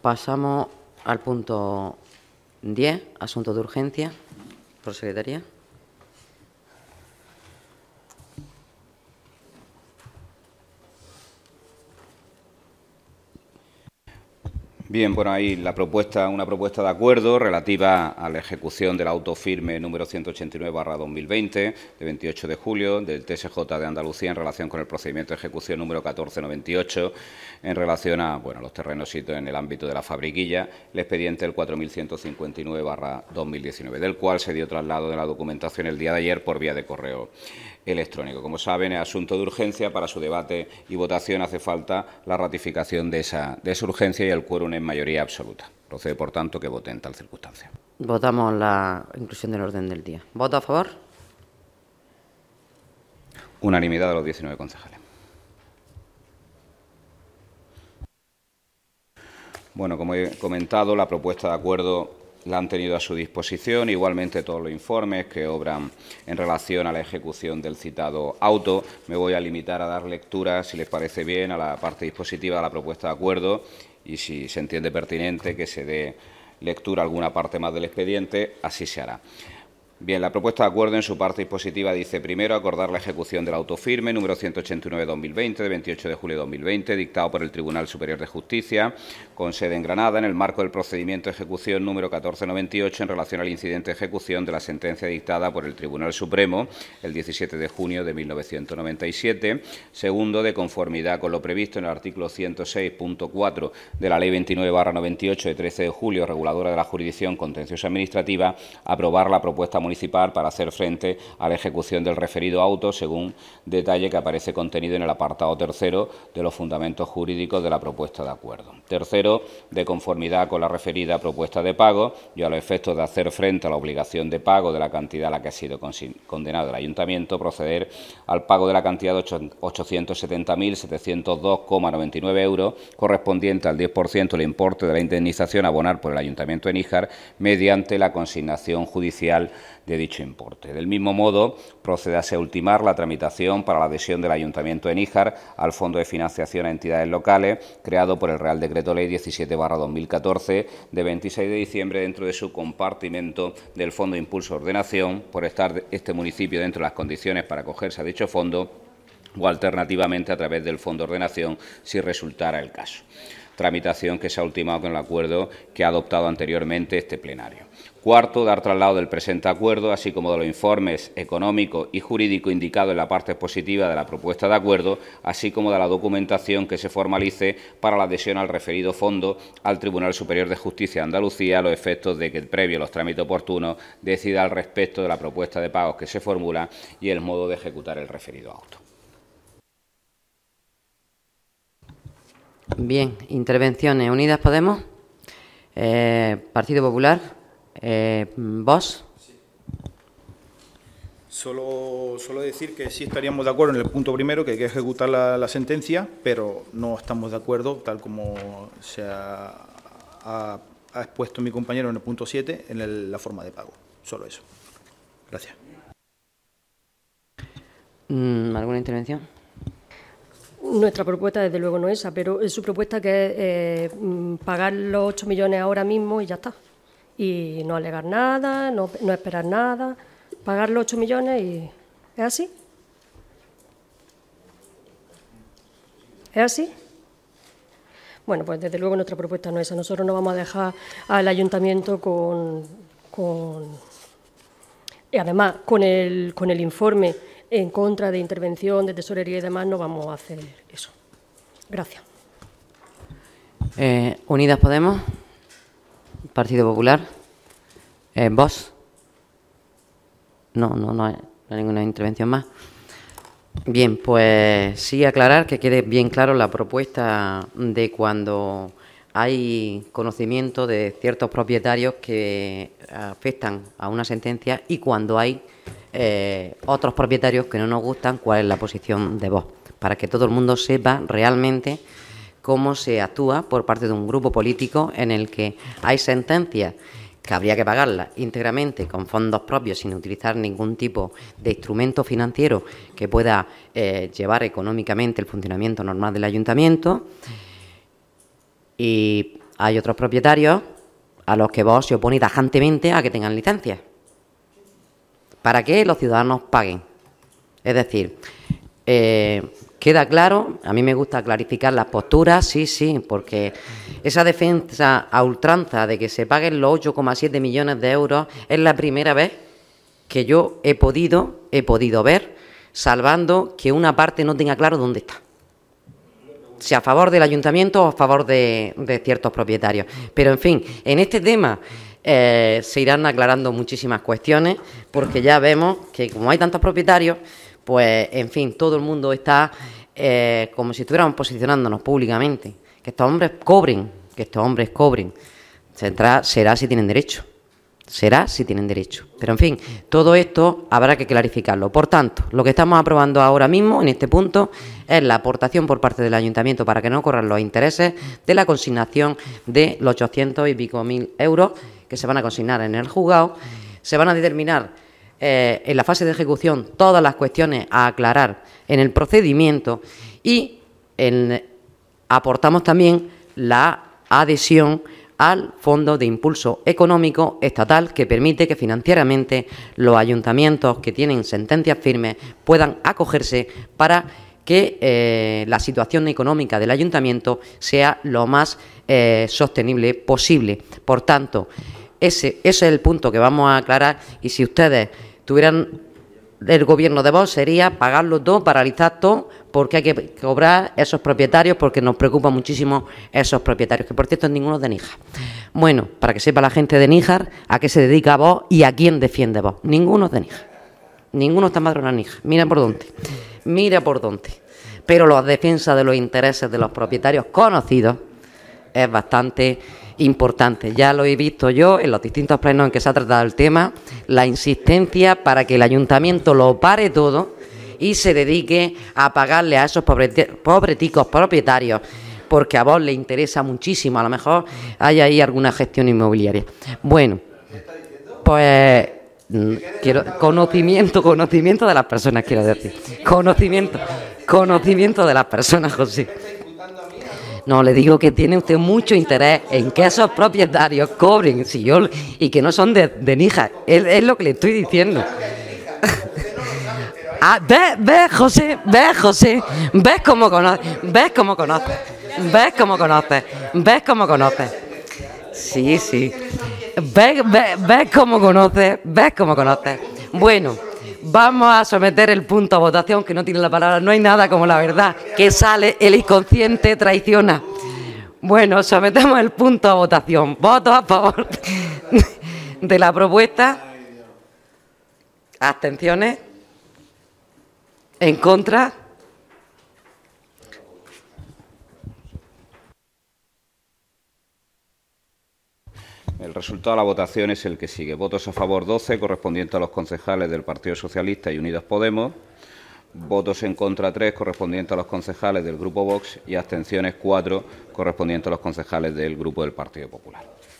Pasamos al punto 10, asuntos de urgencia, por secretaría. Bien, bueno, ahí una propuesta de acuerdo relativa a la ejecución del auto firme número 189/2020 de 28 de julio del TSJ de Andalucía en relación con el procedimiento de ejecución número 1498 en relación a los terrenos situados en el ámbito de la Fabriquilla, el expediente del 4159/2019, del cual se dio traslado de la documentación el día de ayer por vía de correo electrónico. Como saben, es asunto de urgencia. Para su debate y votación hace falta la ratificación de esa urgencia y el quórum en mayoría absoluta. Procede, por tanto, que vote en tal circunstancia. Votamos la inclusión del orden del día. ¿Voto a favor? Unanimidad de los 19 concejales. Bueno, como he comentado, la propuesta de acuerdo la han tenido a su disposición, igualmente todos los informes que obran en relación a la ejecución del citado auto. Me voy a limitar a dar lectura, si les parece bien, a la parte dispositiva de la propuesta de acuerdo y, si se entiende pertinente, que se dé lectura a alguna parte más del expediente, así se hará. Bien, la propuesta de acuerdo en su parte dispositiva dice: primero, acordar la ejecución del auto firme número 189/2020 de 28 de julio de 2020, dictado por el Tribunal Superior de Justicia, con sede en Granada, en el marco del procedimiento de ejecución número 1498 en relación al incidente de ejecución de la sentencia dictada por el Tribunal Supremo el 17 de junio de 1997. Segundo, de conformidad con lo previsto en el artículo 106.4 de la Ley 29/98 de 13 de julio, reguladora de la jurisdicción contenciosa administrativa, aprobar la propuesta municipal para hacer frente a la ejecución del referido auto, según detalle que aparece contenido en el apartado tercero de los fundamentos jurídicos de la propuesta de acuerdo. Tercero, de conformidad con la referida propuesta de pago y a los efectos de hacer frente a la obligación de pago de la cantidad a la que ha sido condenado el ayuntamiento, proceder al pago de la cantidad de 870.702,99 euros, correspondiente al 10% del importe de la indemnización a abonar por el Ayuntamiento de Níjar mediante la consignación judicial de dicho importe. Del mismo modo, procedase a ultimar la tramitación para la adhesión del Ayuntamiento de Níjar al Fondo de Financiación a Entidades Locales, creado por el Real Decreto Ley 17/2014 de 26 de diciembre, dentro de su compartimento del Fondo de Impulso de Ordenación, por estar este municipio dentro de las condiciones para acogerse a dicho fondo, o alternativamente a través del Fondo de Ordenación, si resultara el caso. Tramitación que se ha ultimado con el acuerdo que ha adoptado anteriormente este plenario. Cuarto, dar traslado del presente acuerdo, así como de los informes económicos y jurídicos indicados en la parte expositiva de la propuesta de acuerdo, así como de la documentación que se formalice para la adhesión al referido fondo al Tribunal Superior de Justicia de Andalucía, a los efectos de que, previo a los trámites oportunos, decida al respecto de la propuesta de pagos que se formula y el modo de ejecutar el referido auto. Bien, intervenciones. Unidas Podemos, Partido Popular, Vox. Solo decir que sí estaríamos de acuerdo en el punto primero, que hay que ejecutar la sentencia, pero no estamos de acuerdo, tal como se ha expuesto mi compañero en el punto 7, en la forma de pago. Solo eso. Gracias. ¿Alguna intervención? Nuestra propuesta, desde luego, no es esa, pero es su propuesta, que es pagar los 8 millones ahora mismo y ya está. Y no alegar nada, no esperar nada, pagar los 8 millones y... ¿Es así? ¿Es así? Bueno, pues desde luego nuestra propuesta no es esa. Nosotros no vamos a dejar al ayuntamiento y además con el informe en contra de intervención de tesorería y demás, no vamos a hacer eso. Gracias. Unidas Podemos, Partido Popular, Vox. No hay ninguna intervención más. Bien, pues sí aclarar, que quede bien claro la propuesta de cuando hay conocimiento de ciertos propietarios que afectan a una sentencia y cuando hay otros propietarios que no nos gustan, cuál es la posición de Vox, para que todo el mundo sepa realmente cómo se actúa por parte de un grupo político en el que hay sentencias que habría que pagarlas íntegramente con fondos propios, sin utilizar ningún tipo de instrumento financiero que pueda llevar económicamente el funcionamiento normal del ayuntamiento, y hay otros propietarios a los que vos se oponéis tajantemente a que tengan licencias, para que los ciudadanos paguen. Es decir, queda claro, a mí me gusta clarificar las posturas, sí, porque esa defensa a ultranza de que se paguen los 8,7 millones de euros es la primera vez que yo he podido ver, salvando que una parte no tenga claro dónde está. Si a favor del ayuntamiento o a favor de ciertos propietarios. Pero, en fin, en este tema se irán aclarando muchísimas cuestiones, porque ya vemos que como hay tantos propietarios, pues, en fin, todo el mundo está como si estuviéramos posicionándonos públicamente. Que estos hombres cobren, será si tienen derecho. Pero, en fin, todo esto habrá que clarificarlo. Por tanto, lo que estamos aprobando ahora mismo, en este punto, es la aportación por parte del ayuntamiento para que no corran los intereses de la consignación de los 800 y pico mil euros que se van a consignar en el juzgado. Se van a determinar en la fase de ejecución todas las cuestiones a aclarar en el procedimiento y aportamos también la adhesión al Fondo de Impulso Económico Estatal, que permite que financieramente los ayuntamientos que tienen sentencias firmes puedan acogerse para que la situación económica del ayuntamiento sea lo más sostenible posible. Por tanto, ese es el punto que vamos a aclarar, y si ustedes tuvieran el gobierno de Vox sería pagarlo todo, paralizar todo, porque hay que cobrar esos propietarios, porque nos preocupa muchísimo esos propietarios, que por cierto ninguno es de Níjar. Bueno, para que sepa la gente de Níjar a qué se dedica Vox y a quién defiende Vox. Ninguno es de Níjar. Ninguno está empadronado en Níjar. Mira por dónde. Pero la defensa de los intereses de los propietarios conocidos es bastante importante. Ya lo he visto yo en los distintos plenos en que se ha tratado el tema, la insistencia para que el ayuntamiento lo pare todo y se dedique a pagarle a esos pobreticos propietarios, porque a vos le interesa muchísimo, a lo mejor hay ahí alguna gestión inmobiliaria. Bueno, pues quiero conocimiento de las personas, quiero decir. Conocimiento de las personas, José. No, le digo que tiene usted mucho interés en que esos propietarios cobren y que no son de Níjar. Es lo que le estoy diciendo. Ah, ves, José, ves cómo conoces. Sí. Ves cómo conoces. Bueno, vamos a someter el punto a votación, que no tiene la palabra. No hay nada como la verdad que sale, el inconsciente traiciona. Bueno, sometemos el punto a votación. ¿Votos a favor de la propuesta? ¿Abstenciones? ¿En contra? El resultado de la votación es el que sigue. Votos a favor 12, correspondiente a los concejales del Partido Socialista y Unidos Podemos. Votos en contra 3, correspondiente a los concejales del Grupo Vox. Y abstenciones 4, correspondiente a los concejales del Grupo del Partido Popular.